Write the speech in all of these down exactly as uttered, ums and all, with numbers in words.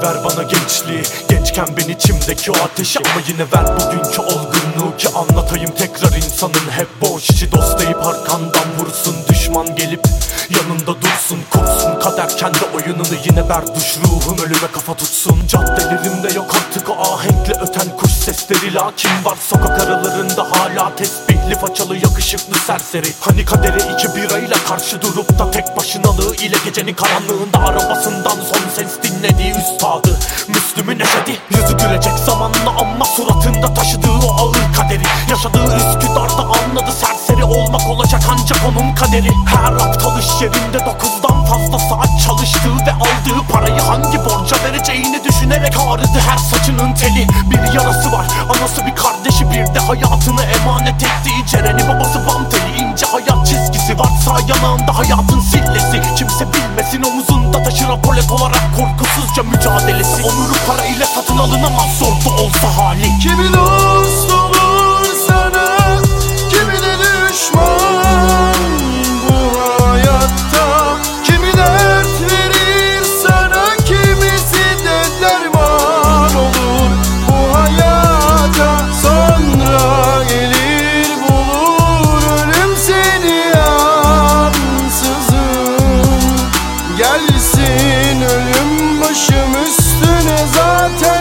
ver bana gençliği, gençken ben içimdeki o ateşi. Ama yine ver bugünkü olgunluğu ki anlatayım tekrar insanın hep boş içi. Dost deyip arkandan vursun, düşman gelip yanında dursun. Kursun kader kendi oyununu, yine berduş ruhum ölüme kafa tutsun. Caddelerimde yok artık o ahenkle öten kuş sesleri. Lakin var sokak aralarında hala tesbihli façalı yakışıklı serseri. Hani kadere iki birayla karşı durup da tek başınalığı ile gecenin karanlığında arabasından son ses dinlediği üstadı Müslüm'ün esedi. Yüzü gülecek zamanla ama suratında taşıdığı o ağır kaderi. Yaşadığı Üsküdar'da anladı serseri olmak olacak ancak onun kaderi. Her aptal iş yerinde dokuzdan fazla saat çalıştığı ve aldığı parayı hangi borca vereceğini düşünerek ağrıdı her saçının teli. Bir yarası var, anası bir kardeşi, bir de hayatını emanet ettiği Ceren'i babası bam teli. İnce hayat çizgisi var sağ yanağında hayatın sillesi. Kimse bilmesin omuzunda taşır apolet olarak korkusuzca mücadelesi. Onuru para ile satın alınamaz zor da olsa hali. Kimi dost olur sana, kimi de düşman bu hayatta. Kimi dert verir sana, kimisi de derman olur bu hayata. Sonra gelir bulur ölüm seni ansızın. Gelsin ölüm başım üstüne, zaten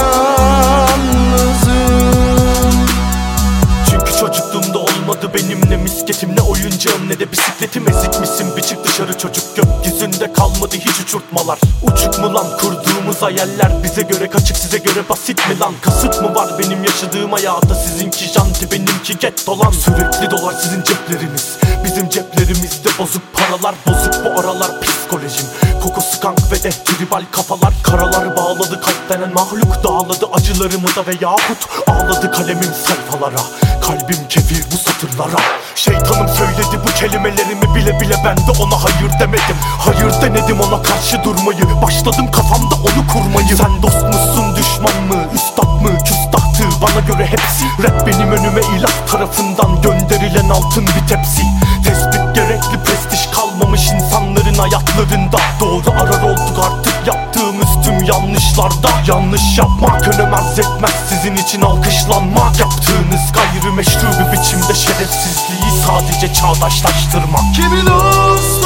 yalnızım. Çünkü çocukluğumda olmadı benim ne misketim ne oyuncağım ne de bisikletim. Ezik misin bir çık dışarı çocuk, gökyüzünde kalmadı hiç uçurtmalar. Uçuk mu lan kurduğumuz hayaller, bize göre kaçık size göre basit mi lan? Kasıt mı var benim yaşadığım hayata, sizinki janti benimki getto lan. Sürekli dolar sizin cepleriniz, bizim ceplerimizde bozuk paralar. Bozuk bu aralar psikolojim, kokusu kank ve de tribal kafalar. Karalar bağladı kalp denen mahluk, dağladı acılarımı da ve yahut ağladı kalemim sayfalara. Kalbim kefil bu satırlara. Şeytanım söyledi bu kelimelerimi bile bile, ben de ona hayır demedim. Hayır denedim ona karşı durmayı, başladım kafamda onu kurmayı. Sen dost musun düşman mı, üstad mı küstahtı, bana göre hepsi. Rap benim önüme ilah tarafından gönderilen altın bir tepsi. Tespit gerekli prestij kalmamış insanların hayatlarında. Doğru arar olduk artık yaptığımız tüm yanlışlarda. Yanlış yapmak önem arz etmez sizin için alkışlanmak. Yaptığınız gayrimeşru bir biçimde şerefsizliği sadece çağdaşlaştırmak. Kimi dost